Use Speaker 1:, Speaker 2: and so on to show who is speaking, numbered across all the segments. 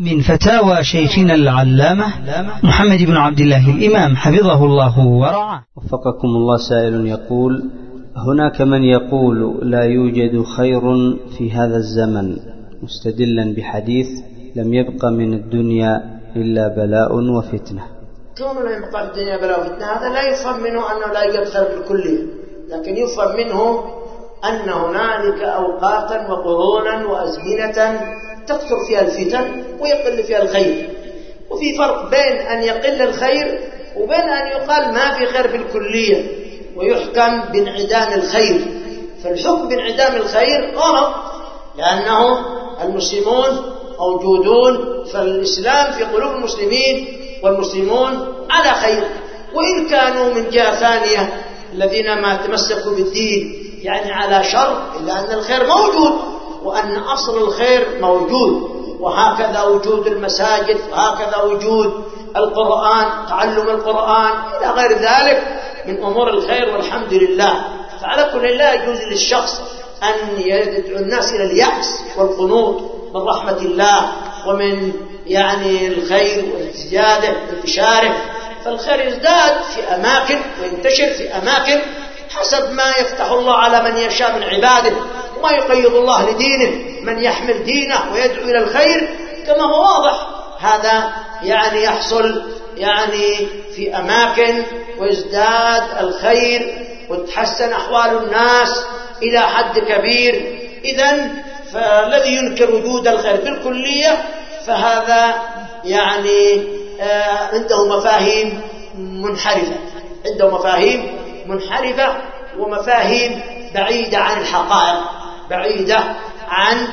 Speaker 1: من فتاوى شيخنا العلامة محمد بن عبد الله الإمام حفظه الله ورعاه.
Speaker 2: وفقكم الله. سائل يقول: هناك من يقول لا يوجد خير في هذا الزمن مستدلا بحديث لم يبق من الدنيا إلا بلاء وفتنة.
Speaker 3: كون لم يبقى من الدنيا بلاء وفتنة هذا لا يفهم منه أنه لا يوجد خير بالكلية، لكن يفهم منه أن هنالك أوقاتا وقرونا وأزمنة تكثر فيها الفتن ويقل فيها الخير، وفي فرق بين أن يقل الخير وبين أن يقال ما في خير بالكلية ويحكم بانعدام الخير. فالحكم بانعدام الخير غلط، لأنه المسلمون موجودون، فالإسلام في قلوب المسلمين والمسلمون على خير، وإن كانوا من جهة ثانية الذين ما تمسكوا بالدين يعني على شر، إلا أن الخير موجود وأن أصل الخير موجود. وهكذا وجود المساجد، وهكذا وجود القرآن، تعلم القرآن إلى غير ذلك من أمور الخير والحمد لله. فعلى كل لا يجوز للشخص أن يدعو الناس إلى اليأس والقنوط من رحمة الله ومن يعني الخير والزيادة وانتشاره. فالخير يزداد في أماكن وينتشر في أماكن حسب ما يفتح الله على من يشاء من عباده، وما يقيض الله لدينه من يحمل دينه ويدعو إلى الخير كما هو واضح. هذا يعني يحصل يعني في أماكن ويزداد الخير وتحسن أحوال الناس إلى حد كبير. إذن فالذي ينكر وجود الخير بالكلية فهذا يعني عنده مفاهيم منحرفة، عنده مفاهيم منحرفة ومفاهيم بعيدة عن الحقائق، بعيدة عن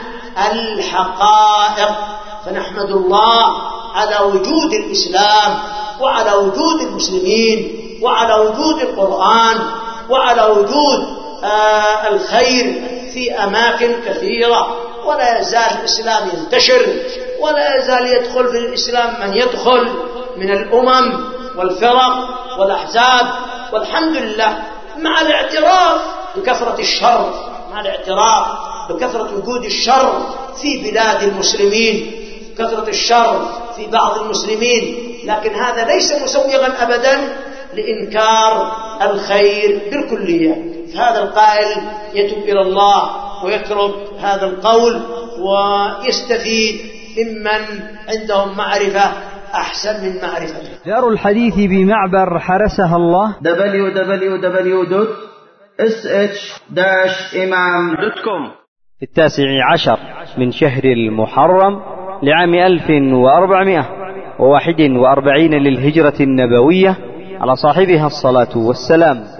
Speaker 3: الحقائق. فنحمد الله على وجود الإسلام وعلى وجود المسلمين وعلى وجود القرآن وعلى وجود الخير في أماكن كثيرة، ولا يزال الإسلام ينتشر، ولا يزال يدخل في الإسلام من يدخل من الأمم والفرق والأحزاب، والحمد لله، مع الاعتراف بكثرة الشر، مع الاعتراف بكثرة وجود الشر في بلاد المسلمين، كثرة الشر في بعض المسلمين، لكن هذا ليس مسوغا أبدا لإنكار الخير بالكلية. فهذا القائل يتوب إلى الله ويترك هذا القول ويستفيد ممن عندهم معرفة أحسن من معرفته.
Speaker 1: دار الحديث بمعبر حرسها الله
Speaker 2: www.sh-imam.com. في 19 من شهر المحرم لعام 1441 للهجرة النبوية على صاحبها الصلاة والسلام.